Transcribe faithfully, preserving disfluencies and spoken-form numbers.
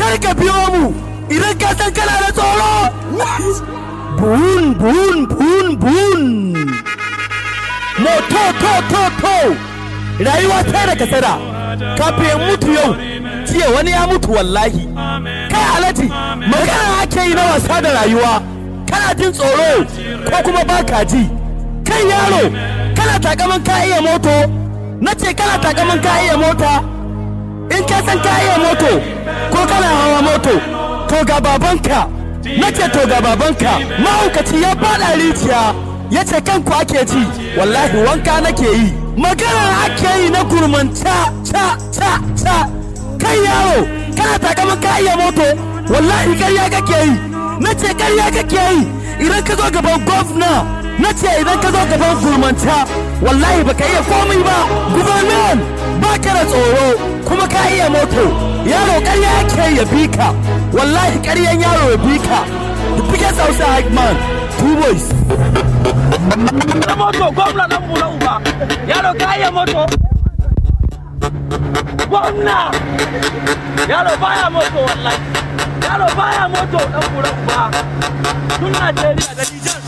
kar ka biyo mu idan ka san kana da tsoro. Bun bun bun bun. Moto to to to. Rayuwa ta da kasada. Kafin mutu yau. Jiya wani ya mutu wallahi. Kai Alhaji magana ake yi na wasa da rayuwa. Kana jin tsoro ko kuma baka ji. Kai yaro kana takaman ka iya moto. Nace kana takaman ka iya mota. In ka san ka iya moto ko kana hawa moto to ga babanka. Nace to ga babanka. Mahaukaci ya fada rijiya yace kanku ake ci wallahi wanka nake yi. Magana ake yi na gurmanta ta ta ta. Kai yaro kana takaman ka iya moto wallahi ƙarya kake yi. Nace ƙarya kake yi idan ka zo gaban gwamna. Nace idan ka zo gaban gurmanta wallahi baka iya komai ba. Gubernan baka da tsoro kuma ka iya moto. Yaro ƙarya yake ya bika wallahi ƙaryan yaro ya bika. The biggest outside man two boys. Na moto gwamna na mula uba yaro ka iya moto. Gwamna yaro baya moto wallahi yaro baya moto dan mula uba tun Najeriya da Nijar.